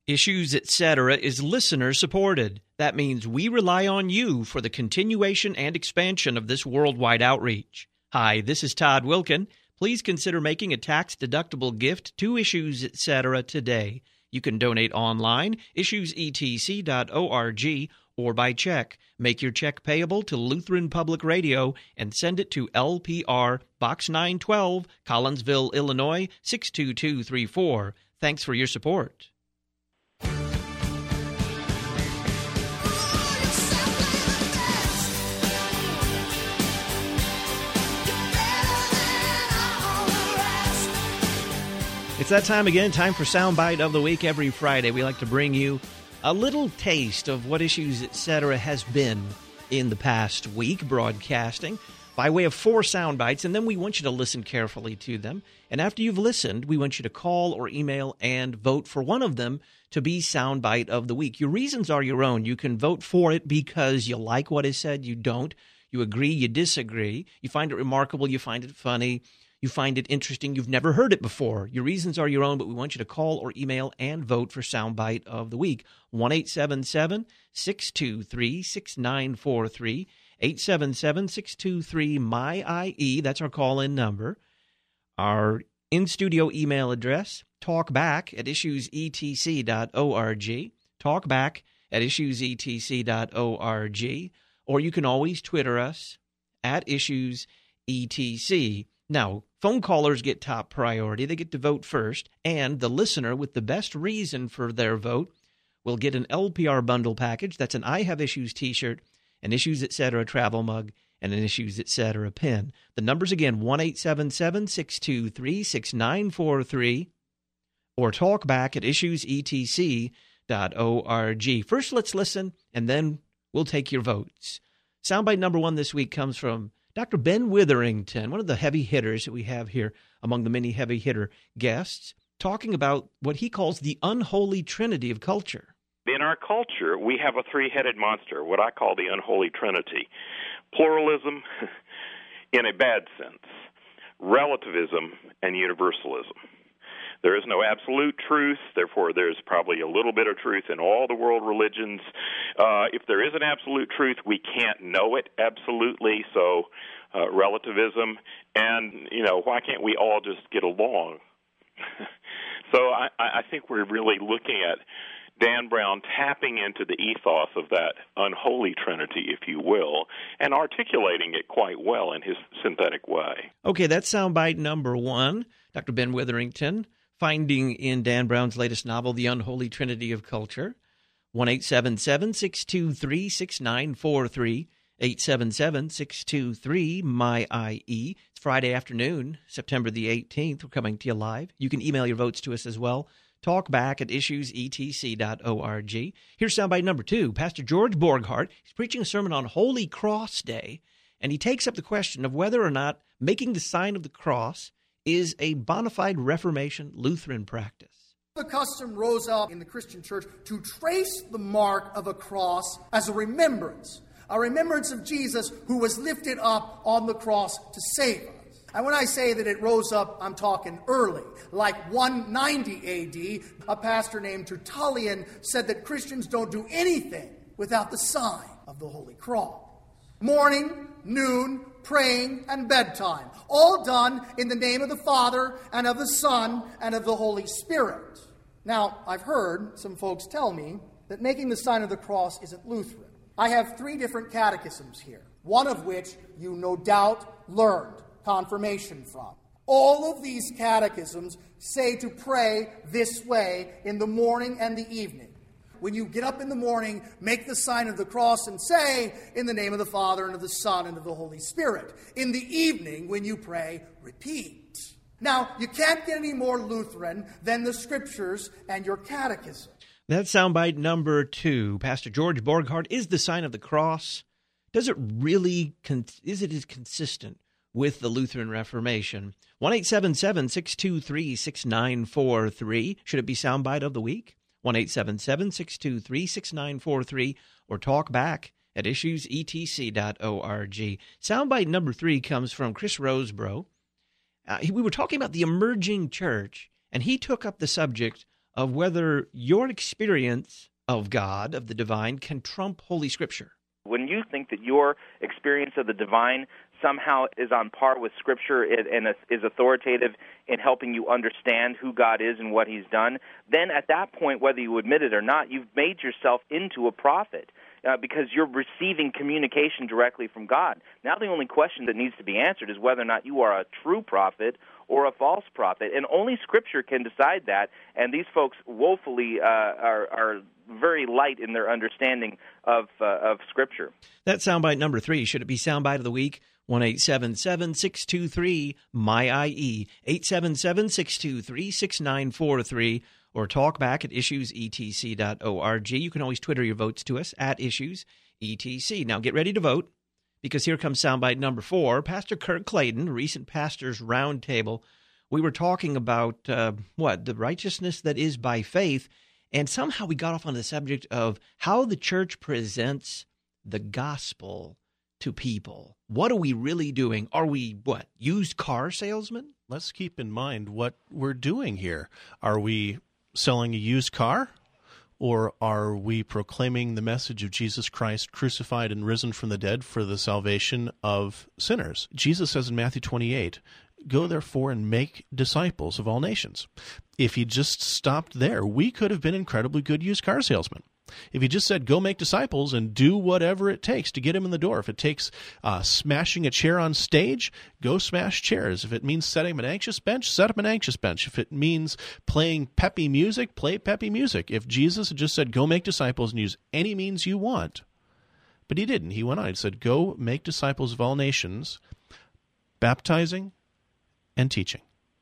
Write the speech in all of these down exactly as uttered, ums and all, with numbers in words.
Issues, et cetera is listener-supported. That means we rely on you for the continuation and expansion of this worldwide outreach. Hi, this is Todd Wilkin. Please consider making a tax-deductible gift to Issues, et cetera today. You can donate online, issues e t c dot org, or by check. Make your check payable to Lutheran Public Radio and send it to L P R, Box nine twelve, Collinsville, Illinois, six two two three four. Thanks for your support. It's that time again, time for Soundbite of the Week. Every Friday, we like to bring you a little taste of what Issues, et cetera has been in the past week, broadcasting by way of four sound bites, and then we want you to listen carefully to them. And after you've listened, we want you to call or email and vote for one of them to be Soundbite of the Week. Your reasons are your own. You can vote for it because you like what is said, you don't. You agree, you disagree. You find it remarkable, you find it funny. You find it interesting. You've never heard it before. Your reasons are your own, but we want you to call or email and vote for Soundbite of the Week. one eight seven seven, six two three, six nine four three, eight seven seven, six two three, M Y I E. That's our call-in number. Our in-studio email address, talkback at issues e t c dot org, talkback at issues e t c dot org, or you can always Twitter us at issues e t c. Now, phone callers get top priority. They get to vote first, and the listener with the best reason for their vote will get an L P R bundle package. That's an I Have Issues t-shirt, an Issues, et cetera travel mug, and an Issues, et cetera pin. The numbers again, one eight seven seven, six two three, six nine four three, or talk back at issues e t c dot org. First, let's listen, and then we'll take your votes. Soundbite number one this week comes from Doctor Ben Witherington, one of the heavy hitters that we have here among the many heavy hitter guests, talking about what he calls the unholy trinity of culture. In our culture, we have a three-headed monster, what I call the unholy trinity. Pluralism in a bad sense, relativism, and universalism. There is no absolute truth, therefore there's probably a little bit of truth in all the world religions. Uh, if there is an absolute truth, we can't know it absolutely, so uh, relativism. And, you know, why can't we all just get along? So I, I think we're really looking at Dan Brown tapping into the ethos of that unholy trinity, if you will, and articulating it quite well in his synthetic way. Okay, that's soundbite number one. Doctor Ben Witherington, finding in Dan Brown's latest novel, The Unholy Trinity of Culture. one eight seven seven, six two three, six nine four three, eight seven seven, six two three, M Y I E. It's Friday afternoon, September the eighteenth. We're coming to you live. You can email your votes to us as well. Talkback at issues e t c dot org. Here's soundbite number two. Pastor George Borghardt, he's preaching a sermon on Holy Cross Day, and he takes up the question of whether or not making the sign of the cross is a bona fide Reformation Lutheran practice. The custom rose up in the Christian church to trace the mark of a cross as a remembrance, a remembrance of Jesus who was lifted up on the cross to save us. And when I say that it rose up, I'm talking early. Like one ninety A D, a pastor named Tertullian said that Christians don't do anything without the sign of the Holy Cross. Morning, noon, praying, and bedtime, all done in the name of the Father and of the Son and of the Holy Spirit. Now, I've heard some folks tell me that making the sign of the cross isn't Lutheran. I have three different catechisms here, one of which you no doubt learned confirmation from. All of these catechisms say to pray this way in the morning and the evening. When you get up in the morning, make the sign of the cross and say, in the name of the Father and of the Son and of the Holy Spirit. In the evening, when you pray, repeat. Now, you can't get any more Lutheran than the Scriptures and your catechism. That's soundbite number two. Pastor George Borghardt, is the sign of the cross, does it really, con- is it as consistent with the Lutheran Reformation? one eight seven seven, six two three, six nine four three. Should it be soundbite of the week? one eight seven seven, six two three, six nine four three, or talk back at issues e t c dot org. Soundbite number three comes from Chris Rosebrough. Uh, we were talking about the emerging church, and he took up the subject of whether your experience of God, of the divine, can trump Holy Scripture. When you think that your experience of the divine somehow is on par with Scripture and is authoritative in helping you understand who God is and what He's done, then at that point, whether you admit it or not, you've made yourself into a prophet. Uh, because you're receiving communication directly from God. Now the only question that needs to be answered is whether or not you are a true prophet or a false prophet, and only Scripture can decide that, and these folks woefully uh, are, are very light in their understanding of, uh, of Scripture. That's soundbite number three. Should it be soundbite of the week? one eight seven seven, six two three, M Y I E, eight seven seven, six two three, six nine four three, or talk back at issues e t c dot org. You can always Twitter your votes to us at issues e t c. Now get ready to vote, because here comes soundbite number four. Pastor Kurt Clayton, recent Pastors Roundtable, we were talking about, uh, what, the righteousness that is by faith, and somehow we got off on the subject of how the church presents the gospel to people. What are we really doing? Are we, what, used car salesmen? Let's keep in mind what we're doing here. Are we selling a used car? Or are we proclaiming the message of Jesus Christ crucified and risen from the dead for the salvation of sinners? Jesus says in Matthew twenty-eight, "Go therefore and make disciples of all nations." If he just stopped there, we could have been incredibly good used car salesmen. If he just said, go make disciples and do whatever it takes to get him in the door. If it takes uh, smashing a chair on stage, go smash chairs. If it means setting an anxious bench, set up an anxious bench. If it means playing peppy music, play peppy music. If Jesus had just said, go make disciples and use any means you want. But he didn't. He went on. He said, go make disciples of all nations, baptizing and teaching.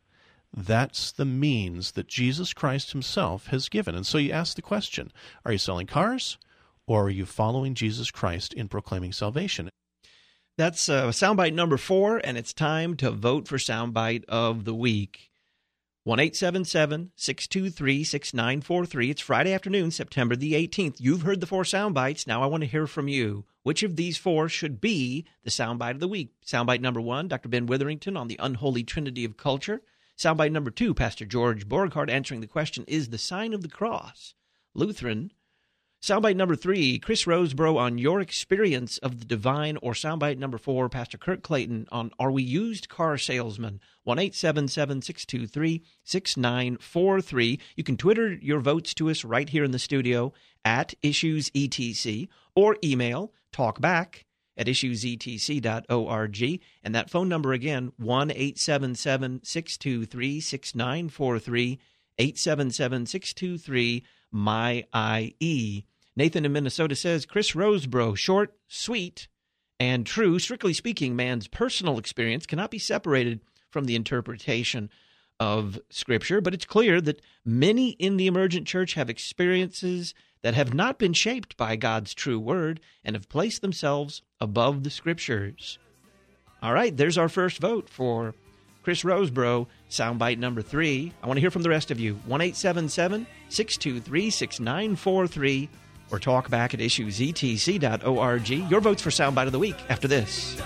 That's the means that Jesus Christ himself has given. And so you ask the question, are you selling cars, or are you following Jesus Christ in proclaiming salvation? That's uh, soundbite number four, and it's time to vote for soundbite of the week. one eight seven seven, six two three, six nine four three. It's Friday afternoon, September the eighteenth. You've heard the four soundbites. Now I want to hear from you. Which of these four should be the soundbite of the week? Soundbite number one, Doctor Ben Witherington on the unholy trinity of culture. Soundbite number two, Pastor George Borghardt answering the question, is the sign of the cross Lutheran? Soundbite number three, Chris Rosebrough on your experience of the divine. Or soundbite number four, Pastor Kurt Clayton on are we used car salesmen? one eight seven seven, six two three, six nine four three. You can Twitter your votes to us right here in the studio at issues e t c, or email talkback at issues e t c dot org. And that phone number again, one eight seven seven, six two three, six nine four three, eight seven seven, six two three, M Y I E. Nathan in Minnesota says, Chris Rosebrough, short, sweet, and true. Strictly speaking, man's personal experience cannot be separated from the interpretation of Scripture, but it's clear that many in the emergent church have experiences that have not been shaped by God's true word and have placed themselves above the Scriptures. All right, there's our first vote for Chris Rosebrough, soundbite number three. I want to hear from the rest of you. one eight seven seven, six two three, six nine four three, or talk back at issues e t c dot org. Your votes for soundbite of the week after this.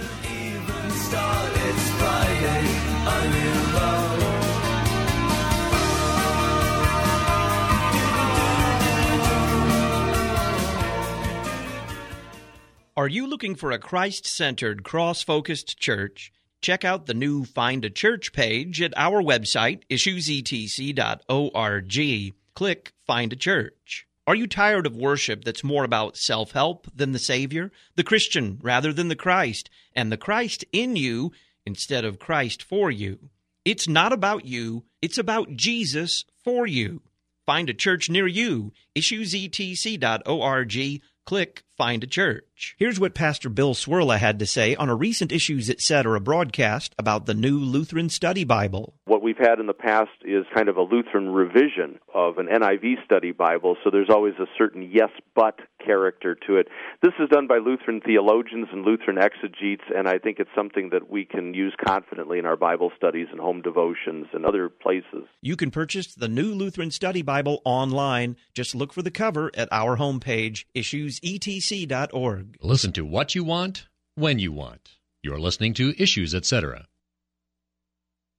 Are you looking for a Christ-centered, cross-focused church? Check out the new Find a Church page at our website, issues e t c dot org. Click Find a Church. Are you tired of worship that's more about self-help than the Savior, the Christian rather than the Christ, and the Christ in you instead of Christ for you? It's not about you. It's about Jesus for you. Find a church near you. issues e t c dot org. Click Find a Church. Here's what Pastor Bill Swirla had to say on a recent Issues Etc. broadcast about the new Lutheran Study Bible. What we've had in the past is kind of a Lutheran revision of an N I V Study Bible, so there's always a certain yes, but character to it. This is done by Lutheran theologians and Lutheran exegetes, and I think it's something that we can use confidently in our Bible studies and home devotions and other places. You can purchase the new Lutheran Study Bible online. Just look for the cover at our homepage, issues e t c dot org. Listen to what you want, when you want. You're listening to Issues Etc.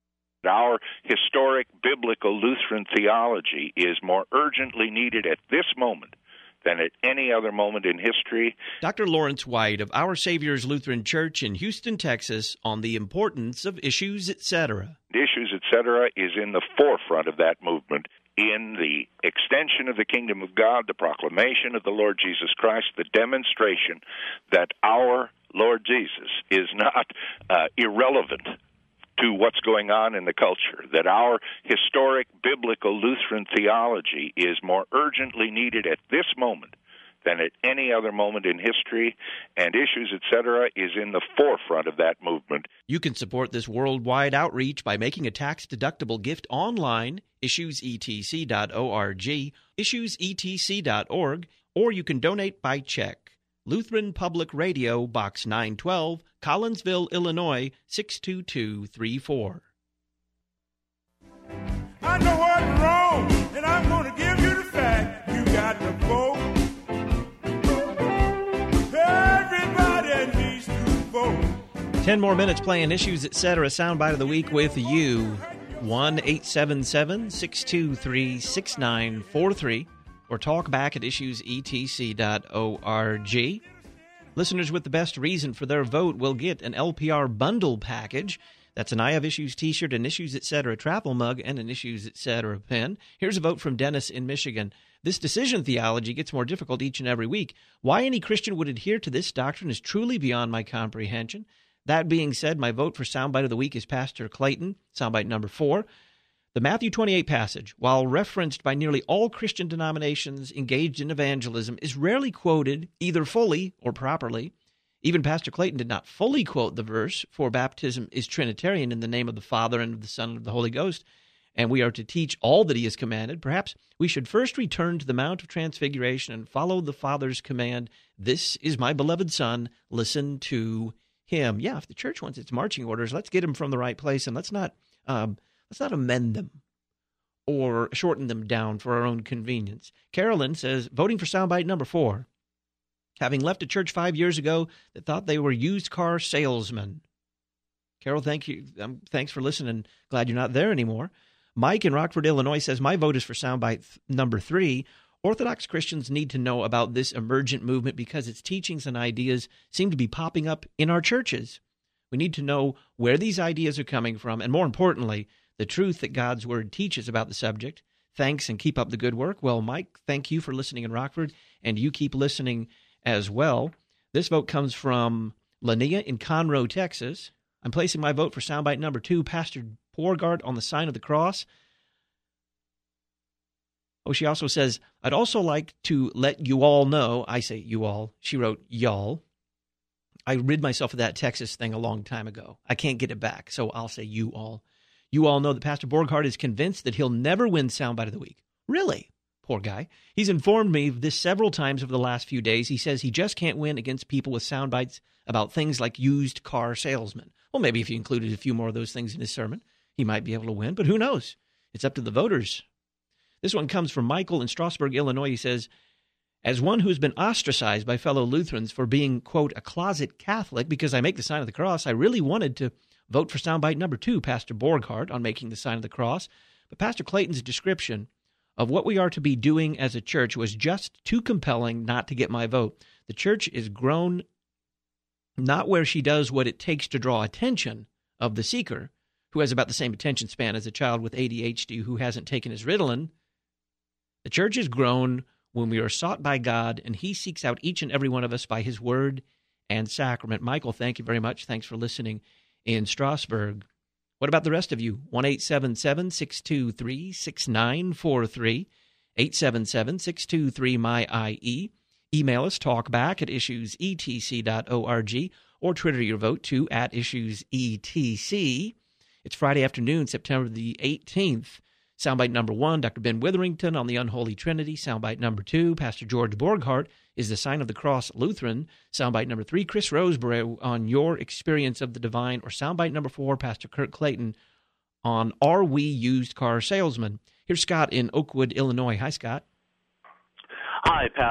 Our historic biblical Lutheran theology is more urgently needed at this moment than at any other moment in history. Doctor Lawrence White of Our Savior's Lutheran Church in Houston, Texas, on the importance of Issues, et cetera. Issues, et cetera, is in the forefront of that movement in the extension of the kingdom of God, the proclamation of the Lord Jesus Christ, the demonstration that our Lord Jesus is not uh, irrelevant to what's going on in the culture, that our historic biblical Lutheran theology is more urgently needed at this moment than at any other moment in history, and Issues, et cetera, is in the forefront of that movement. You can support this worldwide outreach by making a tax-deductible gift online, issues e t c dot org, issues e t c dot org, or you can donate by check. Lutheran Public Radio, Box nine twelve, Collinsville, Illinois, six two two three four. I know what's wrong, and I'm going to give you the fact. You got to vote. Everybody needs to vote. Ten more minutes playing Issues, et cetera. Soundbite of the week with you. one eight seven seven, six two three, six nine four three. Or talk back at issues e t c dot org. Listeners with the best reason for their vote will get an L P R bundle package. That's an I Have Issues t-shirt, an Issues, et cetera travel mug, and an Issues, et cetera pen. Here's a vote from Dennis in Michigan. This decision theology gets more difficult each and every week. Why any Christian would adhere to this doctrine is truly beyond my comprehension. That being said, my vote for Soundbite of the Week is Pastor Clayton, soundbite number four. The Matthew twenty-eight passage, while referenced by nearly all Christian denominations engaged in evangelism, is rarely quoted either fully or properly. Even Pastor Clayton did not fully quote the verse, for baptism is Trinitarian in the name of the Father and of the Son and of the Holy Ghost, and we are to teach all that he has commanded. Perhaps we should first return to the Mount of Transfiguration and follow the Father's command, "This is my beloved Son, listen to him." Yeah, if the church wants its marching orders, let's get them from the right place, and let's not... Um, Let's not amend them or shorten them down for our own convenience. Carolyn says, voting for soundbite number four. Having left a church five years ago that thought they were used car salesmen. Carol, thank you. Um, thanks for listening. Glad you're not there anymore. Mike in Rockford, Illinois says, my vote is for soundbite th- number three. Orthodox Christians need to know about this emergent movement because its teachings and ideas seem to be popping up in our churches. We need to know where these ideas are coming from, and more importantly, the truth that God's Word teaches about the subject. Thanks, and keep up the good work. Well, Mike, thank you for listening in Rockford, and you keep listening as well. This vote comes from Linnea in Conroe, Texas. I'm placing my vote for soundbite number two, Pastor Borghardt on the sign of the cross. Oh, she also says, I'd also like to let you all know, I say you all, she wrote y'all. I rid myself of that Texas thing a long time ago. I can't get it back, so I'll say you all. You all know that Pastor Borghardt is convinced that he'll never win Soundbite of the Week. Really? Poor guy. He's informed me of this several times over the last few days. He says he just can't win against people with sound bites about things like used car salesmen. Well, maybe if he included a few more of those things in his sermon, he might be able to win, but who knows? It's up to the voters. This one comes from Michael in Strasburg, Illinois. He says, as one who's been ostracized by fellow Lutherans for being, quote, a closet Catholic because I make the sign of the cross, I really wanted to vote for soundbite number two, Pastor Borghardt, on making the sign of the cross. But Pastor Clayton's description of what we are to be doing as a church was just too compelling not to get my vote. The church is grown not where she does what it takes to draw attention of the seeker, who has about the same attention span as a child with A D H D who hasn't taken his Ritalin. The church is grown when we are sought by God, and he seeks out each and every one of us by his word and sacrament. Michael, thank you very much. Thanks for listening in Strasburg. What about the rest of you? one eight seven seven, six two three, six nine four three, eight seven seven, six two three, M Y I E. Email us, talkback at issues e t c dot org, or Twitter your vote to at issues e t c. It's Friday afternoon, September the eighteenth. Soundbite number one, Doctor Ben Witherington on the Unholy Trinity. Soundbite number two, Pastor George Borghardt is the Sign of the Cross Lutheran. Soundbite number three, Chris Roseberry on your experience of the divine. Or soundbite number four, Pastor Kurt Clayton on Are We Used Car Salesmen? Here's Scott in Oakwood, Illinois. Hi, Scott. Hi, Pastor.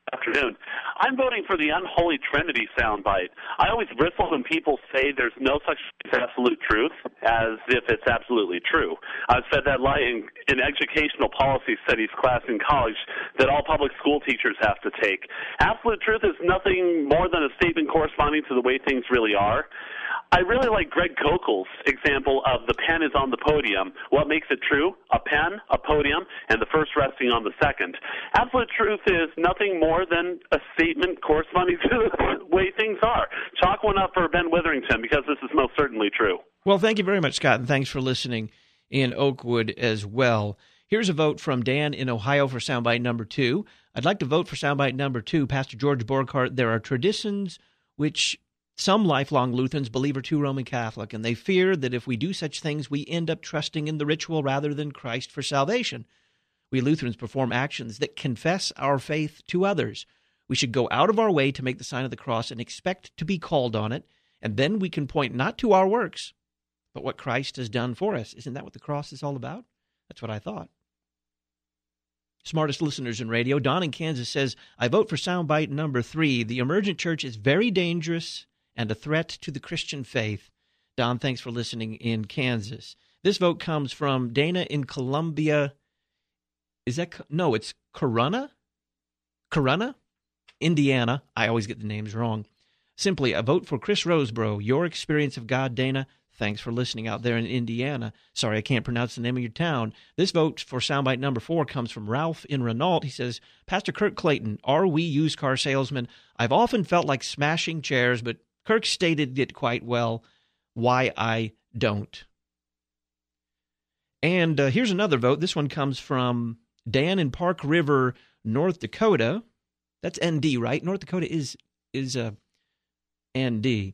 Afternoon. I'm voting for the unholy trinity soundbite. I always bristle when people say there's no such thing as absolute truth, as if it's absolutely true. I've said that lie in an educational policy studies class in college that all public school teachers have to take. Absolute truth is nothing more than a statement corresponding to the way things really are. I really like Greg Kokel's example of the pen is on the podium. What makes it true? A pen, a podium, and the first resting on the second. Absolute truth is nothing more than a statement corresponding to the way things are. Chalk one up for Ben Witherington, because this is most certainly true. Well, thank you very much, Scott, and thanks for listening in Oakwood as well. Here's a vote from Dan in Ohio for soundbite number two. I'd like to vote for soundbite number two. Pastor George Borghardt, there are traditions which some lifelong Lutherans believe are too Roman Catholic, and they fear that if we do such things, we end up trusting in the ritual rather than Christ for salvation. We Lutherans perform actions that confess our faith to others. We should go out of our way to make the sign of the cross and expect to be called on it, and then we can point not to our works, but what Christ has done for us. Isn't that what the cross is all about? That's what I thought. Smartest listeners in radio, Don in Kansas says, I vote for soundbite number three. The emergent church is very dangerous and a threat to the Christian faith. Don, thanks for listening in Kansas. This vote comes from Dana in Columbia. Is that, no, it's Corunna? Corunna? Indiana. I always get the names wrong. Simply, a vote for Chris Roseborough. Your experience of God, Dana. Thanks for listening out there in Indiana. Sorry, I can't pronounce the name of your town. This vote for soundbite number four comes from Ralph in Renault. He says, Pastor Kirk Clayton, are we used car salesmen? I've often felt like smashing chairs, but Kirk stated it quite well, why I don't. And uh, here's another vote. This one comes from Dan in Park River, North Dakota. That's N D, right? North Dakota is is uh, N D.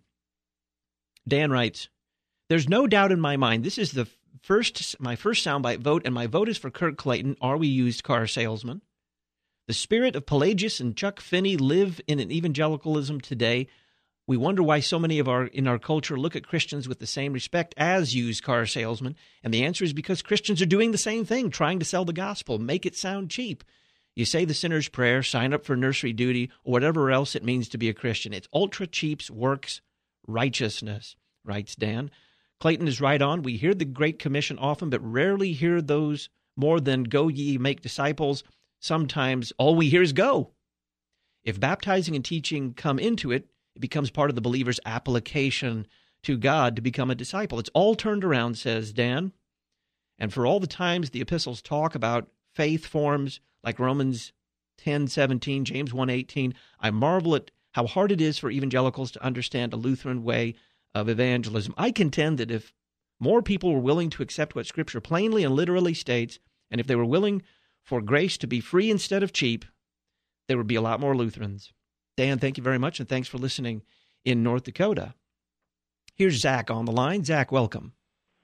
Dan writes, there's no doubt in my mind, this is the first my first soundbite vote, and my vote is for Kirk Clayton, are we used car salesmen? The spirit of Pelagius and Chuck Finney live in an evangelicalism today. We wonder why so many of our in our culture look at Christians with the same respect as used car salesmen, and the answer is because Christians are doing the same thing, trying to sell the gospel, make it sound cheap. You say the sinner's prayer, sign up for nursery duty, or whatever else it means to be a Christian. It's ultra cheap's works righteousness, writes Dan. Clayton is right on. We hear the Great Commission often, but rarely hear those more than go ye, make disciples. Sometimes all we hear is go. If baptizing and teaching come into it, it becomes part of the believer's application to God to become a disciple. It's all turned around, says Dan. And for all the times the epistles talk about faith forms like Romans ten seventeen, James one eighteen, I marvel at how hard it is for evangelicals to understand a Lutheran way of evangelism. I contend that if more people were willing to accept what Scripture plainly and literally states, and if they were willing for grace to be free instead of cheap, there would be a lot more Lutherans. Dan, thank you very much, and thanks for listening in North Dakota. Here's Zach on the line. Zach, welcome.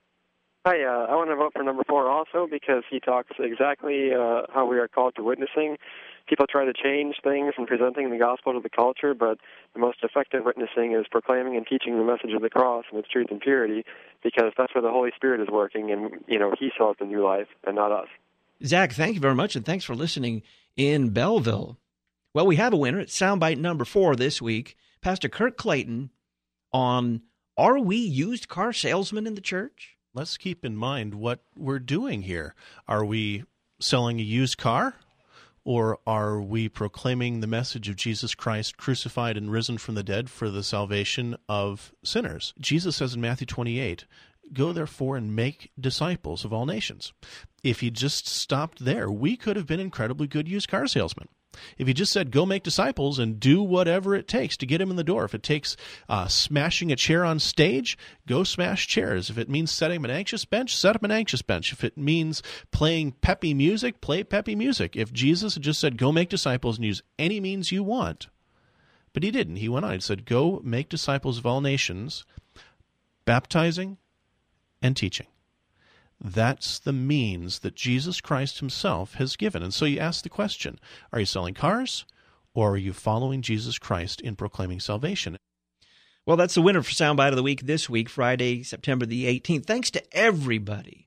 Hi, uh, I want to vote for number four also because he talks exactly uh, how we are called to witnessing. People try to change things and presenting the gospel to the culture, but the most effective witnessing is proclaiming and teaching the message of the cross and its truth and purity, because that's where the Holy Spirit is working, and, you know, he sells the new life and not us. Zach, thank you very much, and thanks for listening in Belleville. Well, we have a winner. It's soundbite number four this week. Pastor Kirk Clayton on Are We Used Car Salesmen in the Church? Let's keep in mind what we're doing here. Are we selling a used car? Or are we proclaiming the message of Jesus Christ crucified and risen from the dead for the salvation of sinners? Jesus says in Matthew twenty-eight, go therefore and make disciples of all nations. If he just stopped there, we could have been incredibly good used car salesmen. If he just said, go make disciples and do whatever it takes to get him in the door. If it takes uh, smashing a chair on stage, go smash chairs. If it means setting up an anxious bench, set up an anxious bench. If it means playing peppy music, play peppy music. If Jesus had just said, go make disciples and use any means you want. But he didn't. He went on. He said, go make disciples of all nations, baptizing and teaching. That's the means that Jesus Christ himself has given. And so you ask the question, are you selling cars or are you following Jesus Christ in proclaiming salvation? Well, that's the winner for Soundbite of the Week this week, Friday, September the eighteenth. Thanks to everybody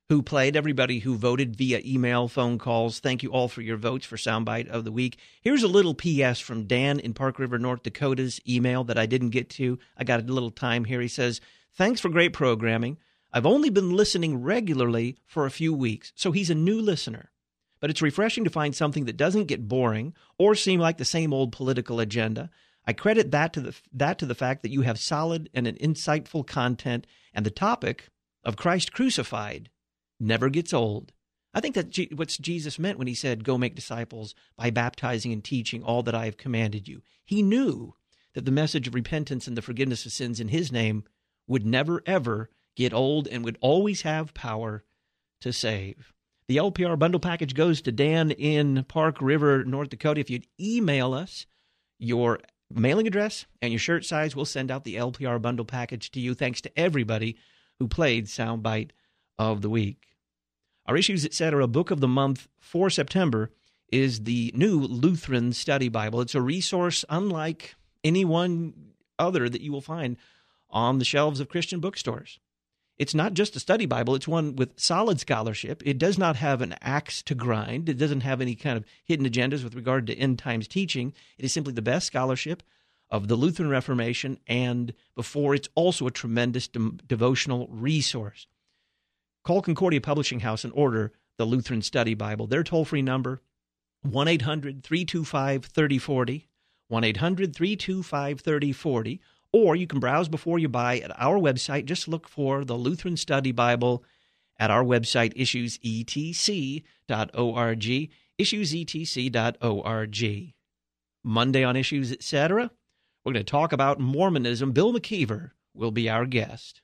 who played, everybody who voted via email, phone calls. Thank you all for your votes for Soundbite of the Week. Here's a little P S from Dan in Park River, North Dakota's email that I didn't get to. I got a little time here. He says, thanks for great programming. I've only been listening regularly for a few weeks, so he's a new listener. But it's refreshing to find something that doesn't get boring or seem like the same old political agenda. I credit that to the that to the fact that you have solid and an insightful content, and the topic of Christ crucified never gets old. I think that's G- what Jesus meant when he said, go make disciples by baptizing and teaching all that I have commanded you. He knew that the message of repentance and the forgiveness of sins in his name would never, ever get old and would always have power to save. The L P R bundle package goes to Dan in Park River, North Dakota. If you'd email us your mailing address and your shirt size, we'll send out the L P R bundle package to you. Thanks to everybody who played Soundbite of the Week. Our Issues, et cetera. Book of the month for September is the New Lutheran Study Bible. It's a resource unlike any one other that you will find on the shelves of Christian bookstores. It's not just a study Bible. It's one with solid scholarship. It does not have an axe to grind. It doesn't have any kind of hidden agendas with regard to end times teaching. It is simply the best scholarship of the Lutheran Reformation, and before, it's also a tremendous de- devotional resource. Call Concordia Publishing House and order the Lutheran Study Bible. Their toll-free number, one eight hundred three two five three oh four oh, one eight hundred three two five three oh four oh, or you can browse before you buy at our website. Just look for the Lutheran Study Bible at our website, issues e t c dot org, issues e t c dot org. Monday on Issues, et cetera, we're going to talk about Mormonism. Bill McKeever will be our guest.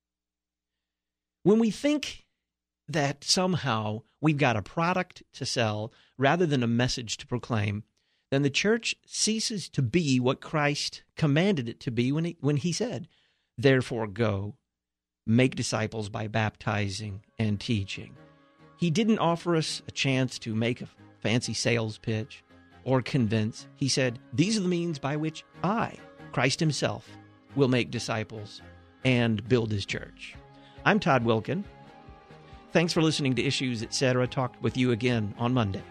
When we think that somehow we've got a product to sell rather than a message to proclaim, then the church ceases to be what Christ commanded it to be when he, when he said, therefore go, make disciples by baptizing and teaching. He didn't offer us a chance to make a fancy sales pitch or convince. He said, these are the means by which I, Christ himself, will make disciples and build his church. I'm Todd Wilkin. Thanks for listening to Issues, et cetera. Talk with you again on Monday.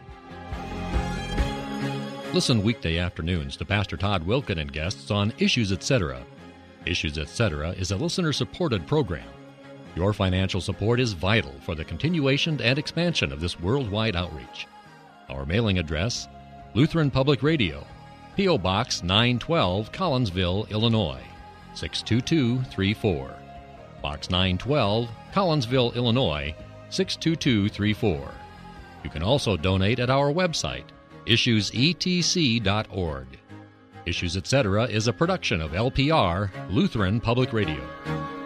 Listen weekday afternoons to Pastor Todd Wilkin and guests on Issues, et cetera. Issues, et cetera is a listener-supported program. Your financial support is vital for the continuation and expansion of this worldwide outreach. Our mailing address, Lutheran Public Radio, P O. Box nine twelve, Collinsville, Illinois, six two two three four. Box nine twelve, Collinsville, Illinois, six two two three four. You can also donate at our website, issues e t c dot org. Issues, et cetera is a production of L P R, Lutheran Public Radio.